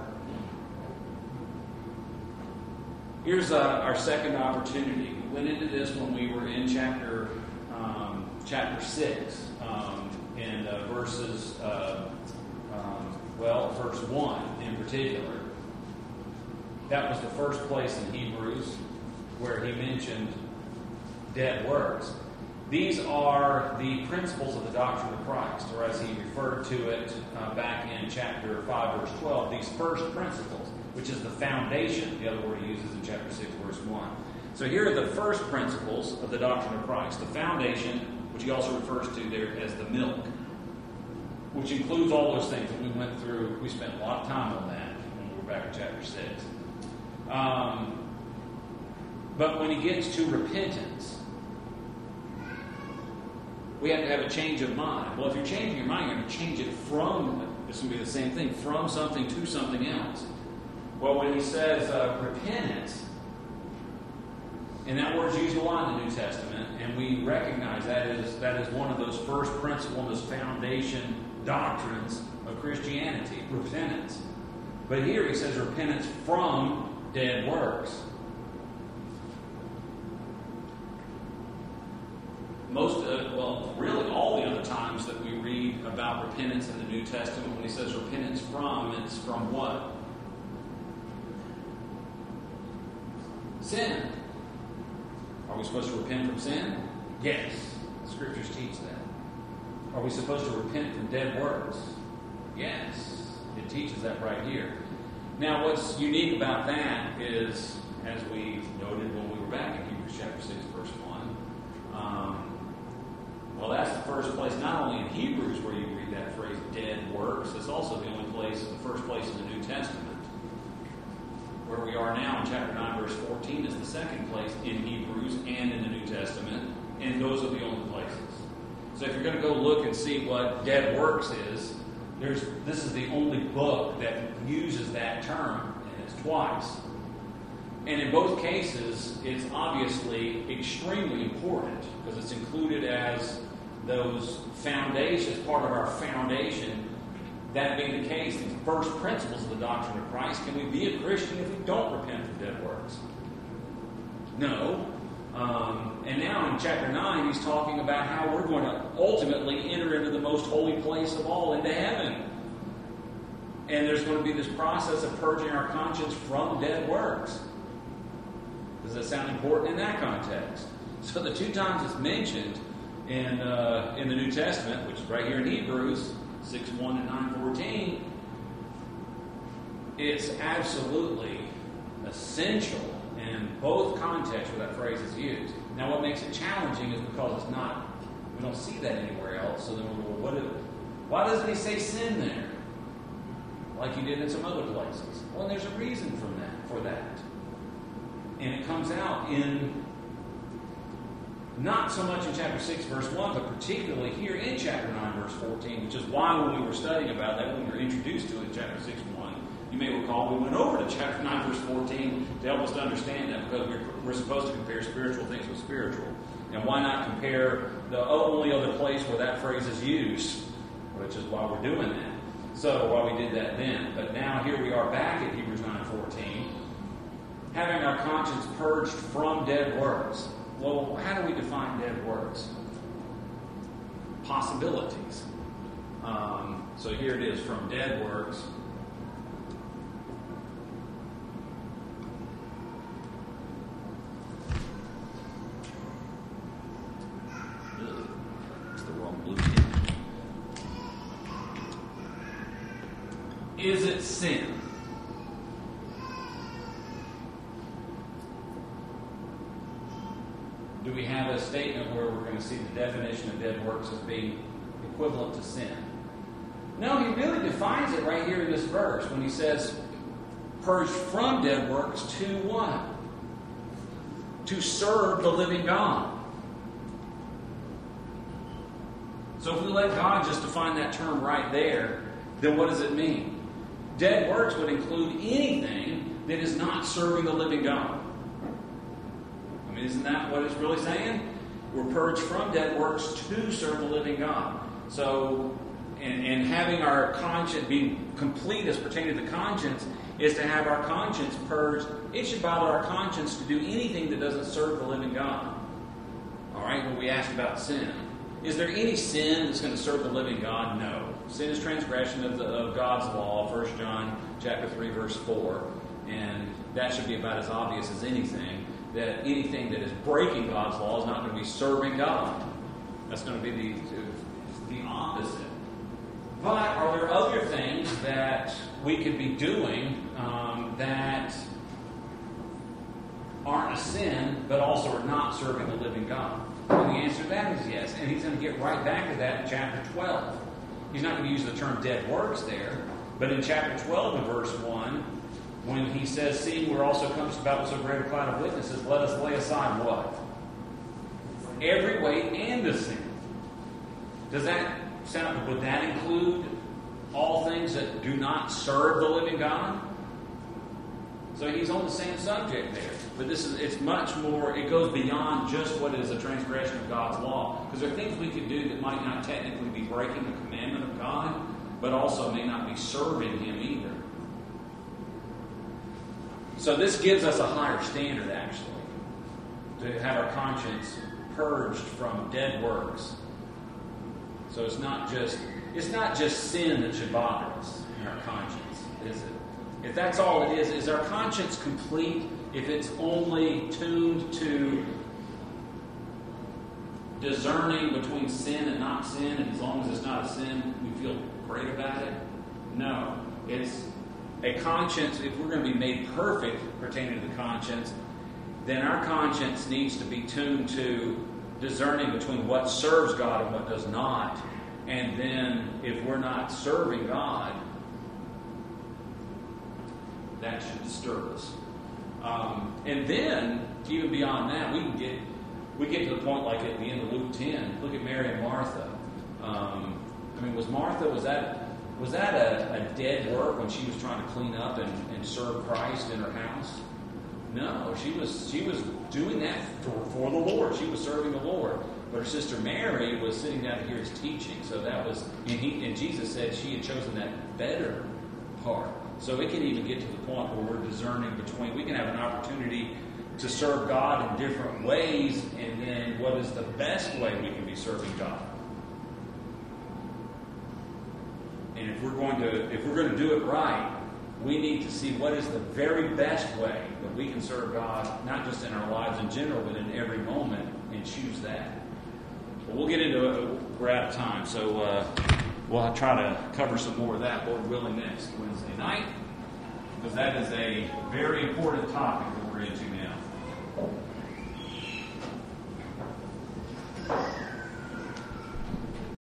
Speaker 1: Here's uh, our second opportunity. We went into this when we were in chapter um, chapter six, um, and uh, verses, uh, um, well, verse one in particular. That was the first place in Hebrews where he mentioned dead works. These are the principles of the doctrine of Christ, or as he referred to it uh, back in chapter five, verse twelve, these first principles, which is the foundation, the other word he uses in chapter six, verse one. So here are the first principles of the doctrine of Christ, the foundation, which he also refers to there as the milk, which includes all those things that we went through. We spent a lot of time on that when we were back in chapter six. Um, but when he gets to repentance, we have to have a change of mind. Well, if you're changing your mind, you're going to change it from, this will be the same thing, from something to something else. Well, when he says uh, repentance, and that word's used a lot in the New Testament, and we recognize that is that is one of those first principles, those foundation doctrines of Christianity, repentance. But here he says repentance from dead works. Most, uh, well, really all the other times that we read about repentance in the New Testament, when he says repentance from, it's from what? Sin. Are we supposed to repent from sin? Yes. The Scriptures teach that. Are we supposed to repent from dead works? Yes. It teaches that right here. Now, what's unique about that is, as we noted when we were back in Hebrews chapter six, verse one, um, well, that's the first place, not only in Hebrews where you read that phrase, dead works, it's also the only place, the first place in the New Testament. Where we are now in chapter nine, verse fourteen is the second place in Hebrews and in the New Testament, and those are the only places. So if you're going to go look and see what dead works is, there's this is the only book that uses that term, and it's twice. And in both cases, it's obviously extremely important because it's included as those foundations, part of our foundation. That being the case, the first principles of the doctrine of Christ, can we be a Christian if we don't repent from dead works? No. Um, and now in chapter nine, he's talking about how we're going to ultimately enter into the most holy place of all, into heaven. And there's going to be this process of purging our conscience from dead works. Does that sound important in that context? So the two times it's mentioned in uh, in the New Testament, which is right here in Hebrews six one and nine fourteen, it's absolutely essential in both contexts where that phrase is used. Now, what makes it challenging is because it's not, we don't see that anywhere else. So then we're well, what? If, why doesn't he say sin there, like he did in some other places? Well, there's a reason for that. For that. And it comes out in not so much in chapter six, verse one, but particularly here in chapter nine, verse fourteen, which is why when we were studying about that, when we were introduced to it in chapter six, one, you may recall we went over to chapter nine, verse fourteen to help us to understand that, because we're, we're supposed to compare spiritual things with spiritual. And why not compare the only other place where that phrase is used, which is why we're doing that. So, why we did that then. But now here we are back at Hebrews nine fourteen, having our conscience purged from dead works. Well, how do we define dead works? possibilities. Um, so here it is, from dead works. Ugh, it's the wrong blue pen. Is it sin? Do we have a statement where we're going to see the definition of dead works as being equivalent to sin? No, he really defines it right here in this verse when he says, purge from dead works to what? To serve the living God. So if we let God just define that term right there, then what does it mean? Dead works would include anything that is not serving the living God. I mean, isn't that what it's really saying? We're purged from dead works to serve the living God. So, and, and having our conscience be complete as pertaining to the conscience is to have our conscience purged. It should bother our conscience to do anything that doesn't serve the living God. All right, when we asked about sin. Is there any sin that's going to serve the living God? No. Sin is transgression of, the, of God's law, First John chapter three, verse four. And that should be about as obvious as anything, that anything that is breaking God's law is not going to be serving God. That's going to be the, the opposite. But are there other things that we could be doing um, that aren't a sin, but also are not serving the living God? And the answer to that is yes. And he's going to get right back to that in chapter twelve. He's not going to use the term dead works there, but in chapter twelve and verse one, when he says, seeing we're also compassed about with so great a cloud of witnesses, let us lay aside what? Every weight and the sin. Does that sound, would that include all things that do not serve the living God? So he's on the same subject there. But this is, it's much more, it goes beyond just what is a transgression of God's law. Because there are things we could do that might not technically be breaking the commandment of God, but also may not be serving Him either. So this gives us a higher standard, actually, to have our conscience purged from dead works. So it's not just it's not just sin that should bother us in our conscience, is it? If that's all it is, is our conscience complete if it's only tuned to discerning between sin and not sin, and as long as it's not a sin, we feel great about it? No. It's a conscience, if we're going to be made perfect pertaining to the conscience, then our conscience needs to be tuned to discerning between what serves God and what does not. And then, if we're not serving God, that should disturb us. Um, and then, even beyond that, we can get we get to the point like at the end of Luke ten. Look at Mary and Martha. Um, I mean, was Martha, was that was that a, a dead work when she was trying to clean up and, and serve Christ in her house? No, she was she was doing that for, for the Lord. She was serving the Lord. But her sister Mary was sitting down to hear His teaching. So that was, and, he, and Jesus said she had chosen that better part. So it can even get to the point where we're discerning between, we can have an opportunity to serve God in different ways, and then what is the best way we can be serving God? And if we're going to, if we're going to do it right, we need to see what is the very best way that we can serve God, not just in our lives in general, but in every moment, and choose that. Well, we'll get into it. We're out of time, so uh, we'll try to cover some more of that, Lord willing, next Wednesday night, because that is a very important topic that we're into